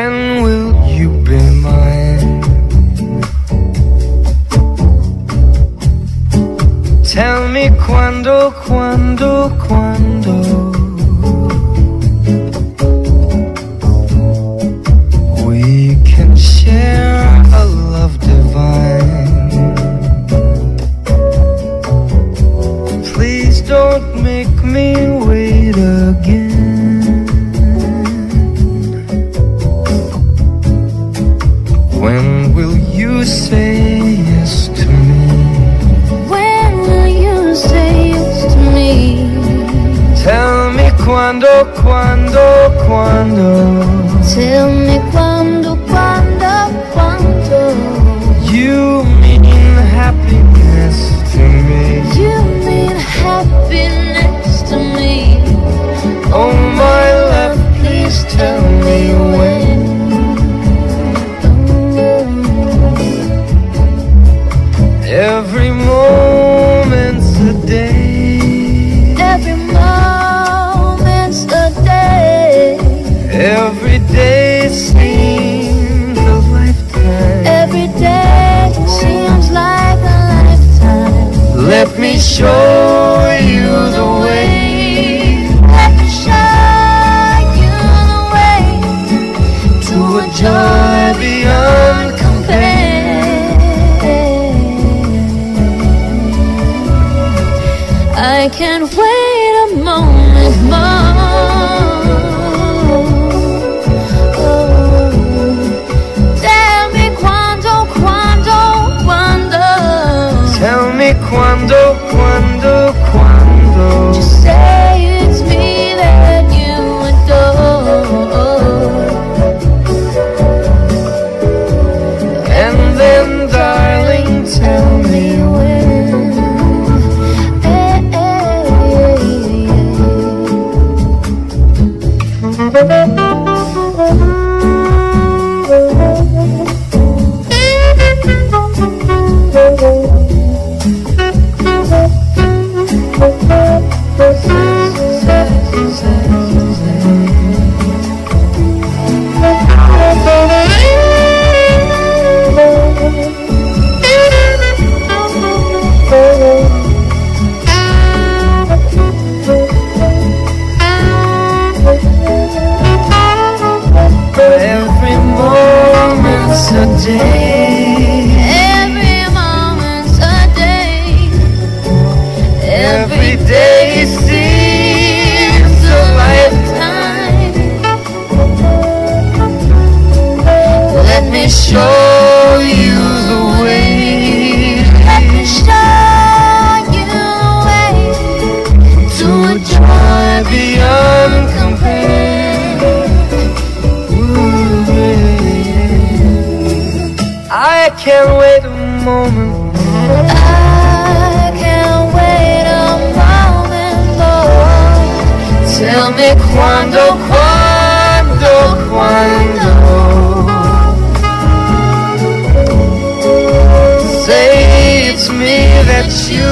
When will you be mine? Tell me quando, quando, quando we can share a love divine. Please don't make me wait again. When will you say yes to me? When will you say yes to me? Tell me quando, quando, quando. Tell me quando, quando, quando. You mean happiness to me. You mean happiness to me. Oh my love, please tell me when. Every moment's a day. Every moment's a day. Every day seems a lifetime. Every day seems like a lifetime. Let me show you the way. Let me show you the way to a joy beyond compare. I can't wait a moment more. Tell me quando, quando, quando. Tell me quando, quando, quando. Just say it's me that you adore. And then, darling, tell me when. Every moment's a day. Every moment's a day. Every day seems a lifetime. Let me show you the way. Let me show you the way To a joy beyond compare. I can't wait a moment. I can't wait a moment more. Tell me quando, quando, quando. Say it's me that you